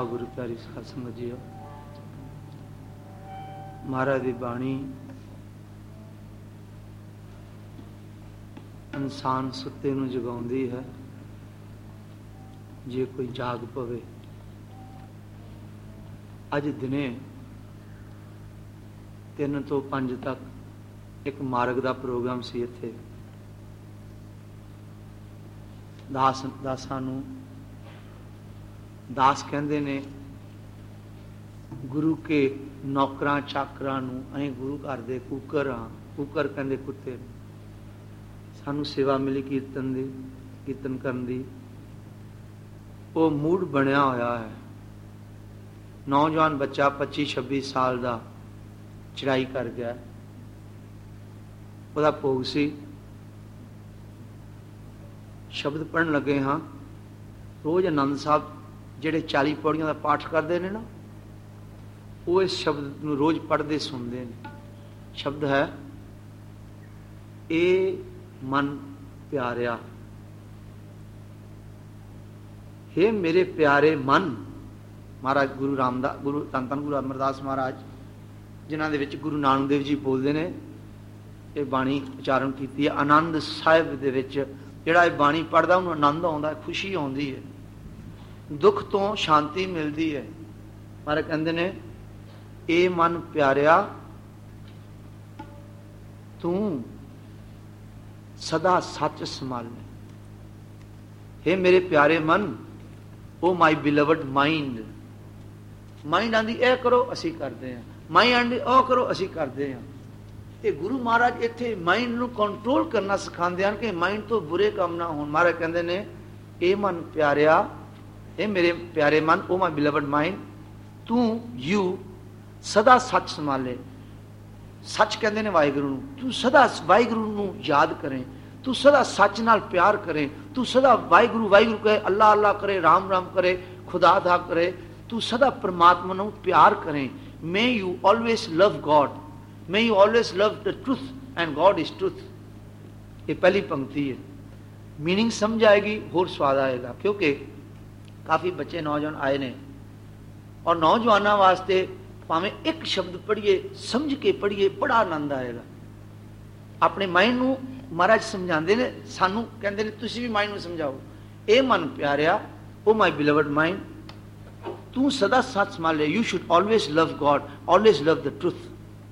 वाहगुरु प्यारी साध संगत जी, महाराज की बाणी इंसान सुते नूं जगाउंदी है। जे कोई जाग पवे, अज दिने 3 ਤੋਂ 5 तक एक मार्ग का प्रोग्राम सी। इत्थे दासां नूं दास कहंदे ने, गुरु के नौकरां चाकरां नूं असीं गुरु घर दे कूकर हां। कूकर कहंदे कुत्ते। सानूं सेवा मिली कीर्तन दी, कीर्तन करन दी। वो मूड बनया होया है। नौजवान बच्चा 25-26 साल का चढ़ाई कर गया, वह भोग सी। शब्द पढ़न लगे हाँ। रोज आनंद साहब जिहड़े 40 पौड़ियां का पाठ करते हैं ना, वो इस शब्द नूं रोज पढ़ते सुनते हैं। शब्द है, ए मन प्यारिया, हे मेरे प्यारे मन। महाराज गुरु रामदास, गुरु धन धन गुरु अमरदास महाराज, जिन्हां दे विच गुरु नानक देव जी बोलते हैं, ये बाणी उचारण की है। आनंद साहिब दे विच जिहड़ा ये बाणी पढ़दा उन्हें आनंद आउंदा है, खुशी आउंदी है, दुख तो शांति मिलती है। महाराज कहंदे ने, ए मन प्यारिया तू सदा सच संभाले। हे मेरे प्यारे मन, O my beloved mind. Mind आंदी ए करो, असी करते हैं। माइंड आंदी ओ करो, असी करते हैं। ते गुरु महाराज इत्थे माइंड नूं कंट्रोल करना सिखाते हैं कि माइंड तो बुरे काम ना होण। महाराज कहंदे ने, ए मन प्यारिया, ए मेरे प्यारे मन, ओ माई बिलवड माइंड, तू यू सदा सच संभाले। सच कहते ने वाहिगुरु नूं। तू सदा वाहिगुरु नूं याद करें, तू सदा सच नाल प्यार करें, तू सदा वाहिगुरु वाहिगुरु कहे, अल्लाह अल्लाह करे, राम राम करे, खुदा दा करे। तू सदा परमात्मा नूं प्यार करें। May you always love God, may you always love the truth and God is truth. ये पहली पंक्ति है। मीनिंग समझ आएगी, होर स्वाद आएगा। क्योंकि काफ़ी बच्चे नौजवान आए ने, और नौजवानों वास्ते भावें एक शब्द पढ़िए, समझ के पढ़िए, बड़ा आनंद आएगा। अपने माइंड नूं महाराज समझाते ने, सानू कहते हैं तुसीं भी माइंड नूं समझाओ। ए मन प्यारिया, ओ माई बिलवड माइंड, तू सदा सच संभाले। You should always love God, always love the truth.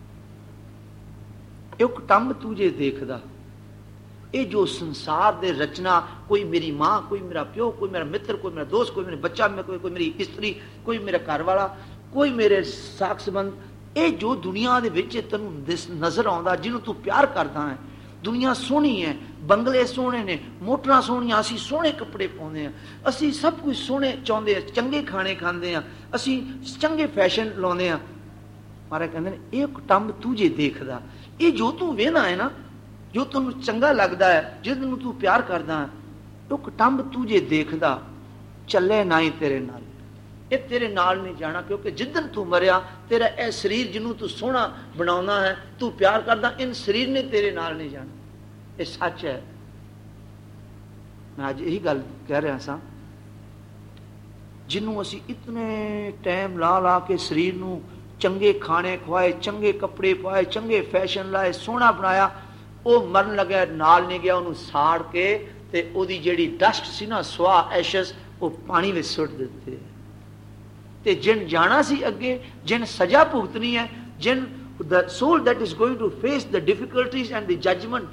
एक टंब तू जे देखदा, ये जो संसार दे रचना, कोई मेरी माँ, कोई मेरा प्यो, कोई मेरा मित्र, कोई मेरा दोस्त, कोई मेरा बच्चा, कोई मेरी स्त्री, कोई मेरा घर वाला, कोई मेरे साख संबंध, ये जो दुनिया दे विच तैनूं नजर आउंदा, जिन्हों तू प्यार करदा है। दुनिया सोहनी है, बंगले सोहने ने, मोटरां सोहणियां, असीं सोहणे कपड़े पाउंदे हैं, असीं सब कुछ सोहणे चाहुंदे हैं, चंगे खाने खांदे हैं, असीं चंगे फैशन लाउंदे हैं। महाराज कहंदे ने, एक टंब तू जे देखदा, ये जो तू वेखदा है ना, जो तैनूं चंगा लगदा है, जिहनूं तू प्यार करदा है, एक टंब तू जे देखदा, चले ना ही तेरे नाल। ये तेरे नाल नहीं जाना, क्योंकि जिदन तू मरिया, तेरा यह शरीर जिन्हों तू सोहना बनाना है, तू प्यार करदा, इन शरीर ने तेरे नाल नहीं जाना। ये सच है। मैं अज यही गल कह रहा सा, जिन्हों असी इतने टाइम ला ला के शरीर नूं चंगे खाने खवाए, चंगे कपड़े पाए, चंगे फैशन लाए, सोहना बनाया, वो मरन लगे नाल नहीं गया, उन्होंने साड़ के ते ओदी जेड़ी डस्ट सी ना, स्वाह एशस, वो पानी में सुट दिते। ते जिन जाना सी अगे, जिन सजा भुगतनी है, जिन the soul that is going to face the difficulties and the judgement,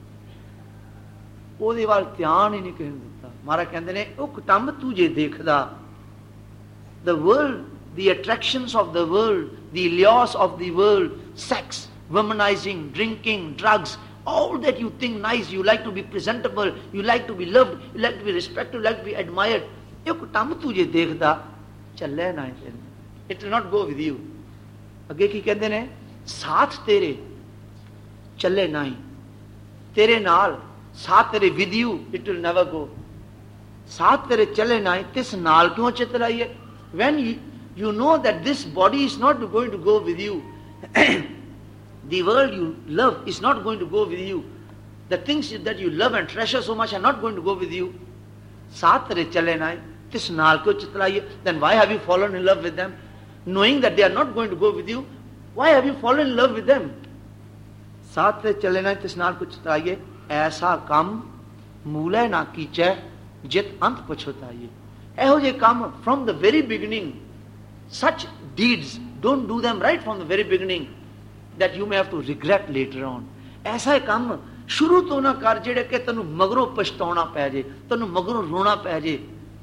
ओदे वाल ध्यान ही नहीं कहन दिता। महाराज कहंदे ने, उक टंब तू जे देखदा, the world, the attractions of the world, the loss of the world, sex, womanizing, drinking, drugs, all that you think nice, you like to be presentable, you like to be loved, you like to be respected, you like to be admired, एक टंब तू जे देखदा, चले ना ही, it will not go with you। अगे की कहते ने, साथ तेरे चले ना ही, तेरे नाल, साथ तेरे with you, it will never go। साथ तेरे चले ना ही, तिस नाल क्यों चितराइए? When you know that this body is not going to go with you, the world you love is not going to go with you, the things that you love and treasure so much are not going to go with you, साथ तेरे चले ना ही, तिस नाल क्यों चितलाइए? Then why have you fallen in love with them? Knowing that they are not going to go with you, why have you fallen in love with them? साथ ते चले ना तिस नाल क्यों चितलाइए, ऐसा काम मूले ना कीचे जित अंत पछताइए। ਇਹੋ ਜਿਹੇ ਕੰਮ from the very beginning, such deeds, don't do them right from the very beginning, that you may have to regret later on. ਐਸਾ ਕੰਮ ਸ਼ੁਰੂ ਤੋਂ ਨਾ ਕਰ ਜਿਹੜੇ ਕਿ ਤੈਨੂੰ ਮਗਰੋਂ ਪਛਤਾਉਣਾ ਪੈ ਜੇ, ਤੈਨੂੰ ਮਗਰੋਂ ਰੋਣਾ ਪੈ ਜੇ।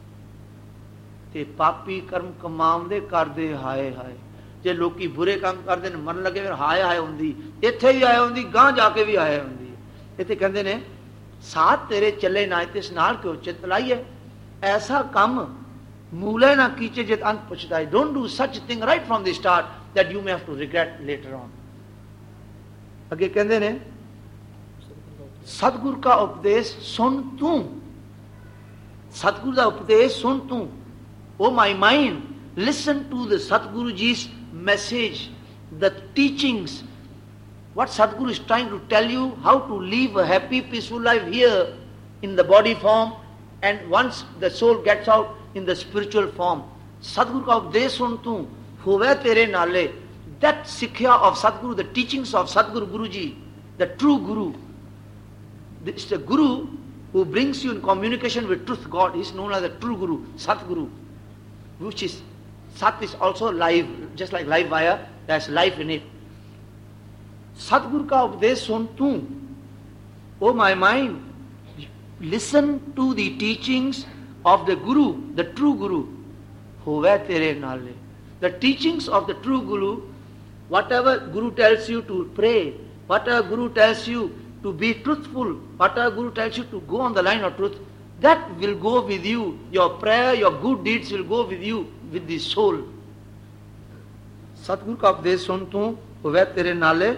ਤੇ ਪਾਪੀ ਕਰਮ ਕਮਾਉਂਦੇ ਕਰਦੇ ਹਾਏ ਹਾਏ। ਜੇ ਲੋਕੀ ਬੁਰੇ ਕੰਮ ਕਰਦੇ ਨੇ ਮਰਨ ਲੱਗੇ ਫਿਰ ਹਾਏ ਹਾਏ ਹੁੰਦੀ, ਇੱਥੇ ਵੀ ਆਏ ਹੁੰਦੀ, ਗਾਂ ਜਾ ਕੇ ਵੀ ਆਏ ਹੁੰਦੀ। ਇੱਥੇ ਕਹਿੰਦੇ ਨੇ ਸਾਥ ਤੇਰੇ ਚੱਲੇ ਨਾ ਤਿਸ ਨਾਲ ਕਿਉਂ ਚਿੱਤ ਲਾਈਏ, ਐਸਾ ਕੰਮ ਮੂਲੇ ਨਾ ਕੀਚੇ ਜਿਤ ਅੰਤ ਪਛਤਾਏ। Don't do such thing right from the start that you may have to regret later on. ਅੱਗੇ ਕਹਿੰਦੇ ਨੇ ਸਤਿਗੁਰ का उपदेश सुन तू, सतगुरु का उपदेश सुन तू। O my mind listen to the Satguru जी's message, the teachings, what Sadguru is trying to tell you, how to live a happy peaceful life here in the body form, and once the soul gets out in the spiritual form. Sadguru का उपदेश सुन तू होवे तेरे नाले। That sikhya of Sadguru, the teachings of Sadguru Guruji, the true Guru, it's the Guru who brings you in communication with truth God. He is known as the true Guru, Satguru, which is Sat is also live, just like live wire, there's life in it. Sadguru का उपदेश सुन तू, oh my mind, listen to the teachings of the Guru, the true Guru, होवे तेरे नाले। The teachings of the true Guru, whatever Guru tells you to pray, whatever Guru tells you to be truthful, whatever Guru tells you to go on the line of truth, that will go with you. Your prayer, your good deeds will go with you, with the soul. सतगुरु का उपदेश सुन तू होवे तेरे नाले,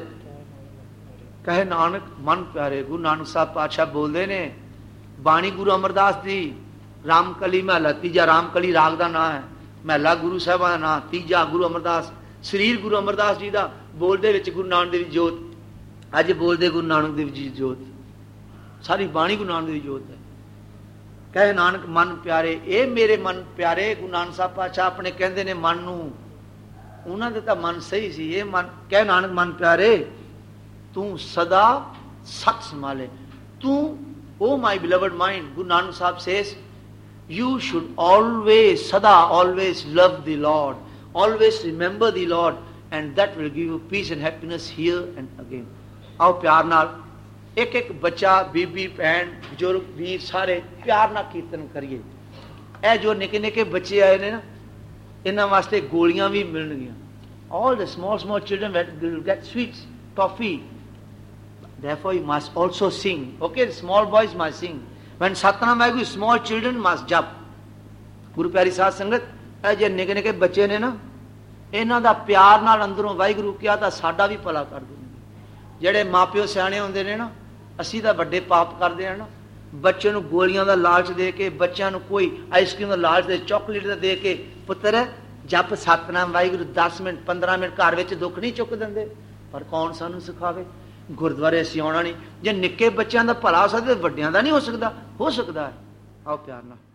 कहे नानक मन प्यारे। गुरु नानक साहब पातशाह बोलते ने, बाणी गुरु अमरदास दी, रामकली महला तीजा, रामकली राग का नाम है, महला गुरु साहबा का नाम, तीजा गुरु अमरदास, शरीर गुरु अमरदास जी का, बोलते विच गुरु नानक देव जोत, अज बोलते गुरु नानक देव जी जोत, सारी बाणी गुरु नानक देव जोत है। कहे नानक मन प्यारे, ये मेरे मन प्यारे। गुरु नानक साहब पातशाह अपने कहते ने मन नूं, उन्होंने तो मन सही सी, ये मन कह नानक मन प्यारे तू सदा सत संभाले। तू O my beloved mind, Guru Nanak Sahib says you should always, sada, always love the Lord, always remember the Lord, and that will give you peace and happiness here and again. आओ प्यार नाल एक एक बच्चा, बीबी, भैन, बुजुर्ग, वीर सारे प्यार नाल कीर्तन करिए। ए जो निके निके बच्चे आए ने ना, इन्हां वास्ते गोलियां भी मिलणगियां। All the small children will get sweets, toffee. Therefore you must also sing. Okay, the small boys must sing. When Satnam Vaiguru, small children must jump. गुरु प्यारी साध संगत, ए जे निके निके बच्चे ने ना, इन्हां दा प्यार नाल अंदरों वाहिगुरू किया तां साडा भी भला कर देंगे। ਜਿਹੜੇ ਮਾਪਿਓ ਸਿਆਣੇ ਹੁੰਦੇ ਨੇ ਨਾ, ਅਸੀਂ ਤਾਂ ਵੱਡੇ ਪਾਪ ਕਰਦੇ ਆ ਨਾ। ਬੱਚੇ ਨੂੰ ਗੋਲੀਆਂ ਦਾ ਲਾਲਚ ਦੇ ਕੇ, ਬੱਚਿਆਂ ਨੂੰ ਕੋਈ ਆਈਸਕ੍ਰੀਮ ਦਾ ਲਾਲਚ ਦੇ, ਚਾਕਲੇਟ ਦਾ ਦੇ ਕੇ, ਪੁੱਤਰ ਜਪ ਸਤਨਾਮ ਵਾਹਿਗੁਰੂ 10 ਮਿੰਟ 15 ਮਿੰਟ ਘਰ ਵਿੱਚ ਦੁੱਖ ਨਹੀਂ ਚੁੱਕ ਦਿੰਦੇ। ਪਰ ਕੌਣ ਸਾਨੂੰ ਸਿਖਾਵੇ? ਗੁਰਦੁਆਰੇ ਅਸੀਂ ਆਉਣਾ ਨਹੀਂ। ਜੇ ਨਿੱਕੇ ਬੱਚਿਆਂ ਦਾ ਭਲਾ ਹੋ ਸਕਦਾ, ਵੱਡਿਆਂ ਦਾ ਨਹੀਂ ਹੋ ਸਕਦਾ? ਹੋ ਸਕਦਾ ਹੈ। ਆਓ ਪਿਆਰ ਨਾਲ।